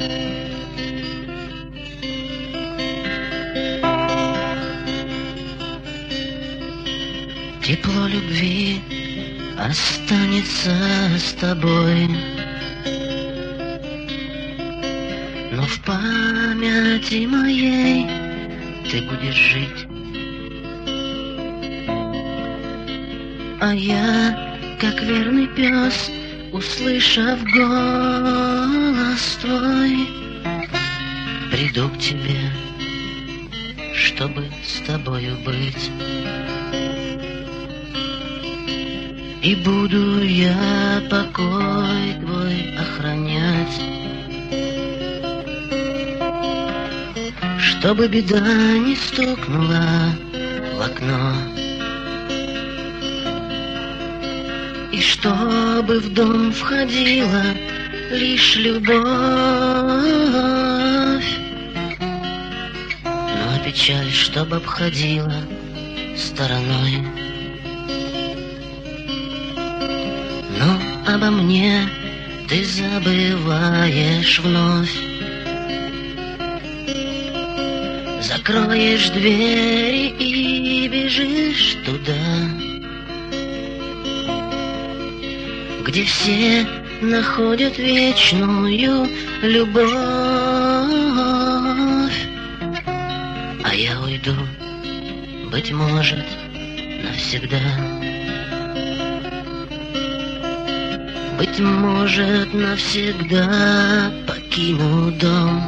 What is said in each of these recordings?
Тепло любви останется с тобой, но в памяти моей ты будешь жить. А я, как верный пес, услышав голос твой, приду к тебе, чтобы с тобою быть. И буду я покой твой охранять, чтобы беда не стукнула в окно, и чтобы в дом входила лишь любовь, но печаль, чтобы обходила стороной. Но обо мне ты забываешь вновь, закроешь двери и бежишь туда, где все находят вечную любовь. А я уйду, быть может, навсегда. Быть может, навсегда покину дом.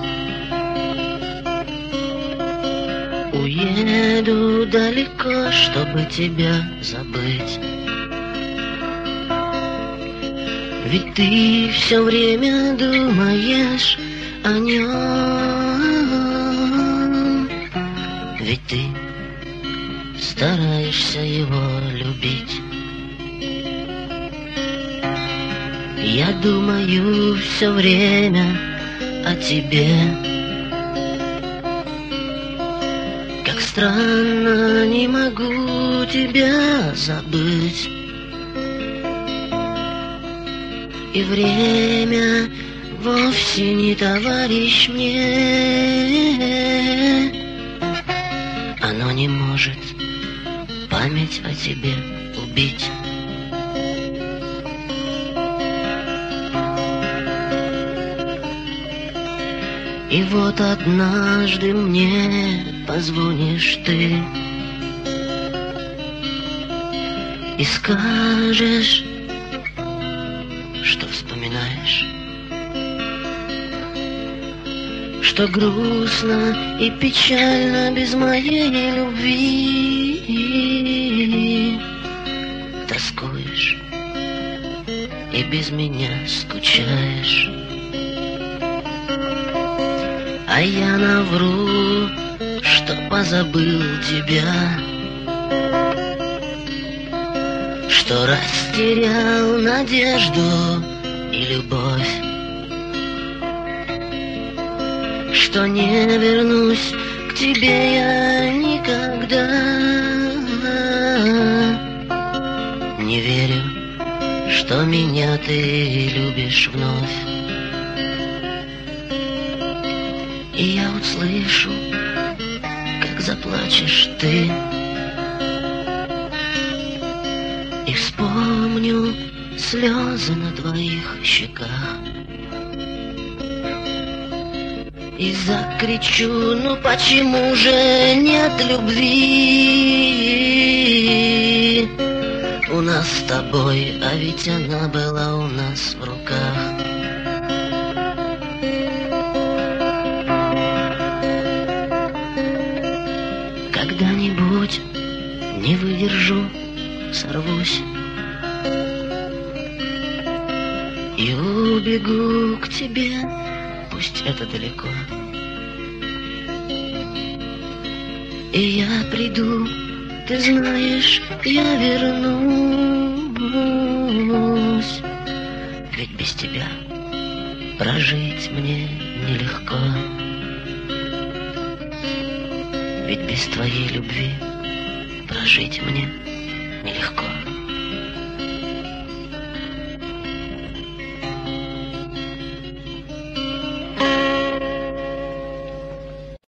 Уеду далеко, чтобы тебя забыть. Ведь ты все время думаешь о нем. Ведь ты стараешься его любить. Я думаю все время о тебе. Как странно, не могу тебя забыть. И время вовсе не товарищ мне. Оно не может память о тебе убить. И вот однажды мне позвонишь ты и скажешь, что вспоминаешь, что грустно и печально без моей любви. Тоскуешь и без меня скучаешь. А я навру, что позабыл тебя, что растерял надежду и любовь, что не вернусь к тебе я никогда. Не верю, что меня ты любишь вновь. И я услышу, как заплачешь ты, и вспомню слезы на твоих щеках, и закричу: ну почему же нет любви у нас с тобой, а ведь она была у нас в руках. Когда-нибудь не выдержу, сорвусь и убегу к тебе, пусть это далеко. И я приду, ты знаешь, я вернусь. Ведь без тебя прожить мне нелегко. Ведь без твоей любви прожить мне нелегко.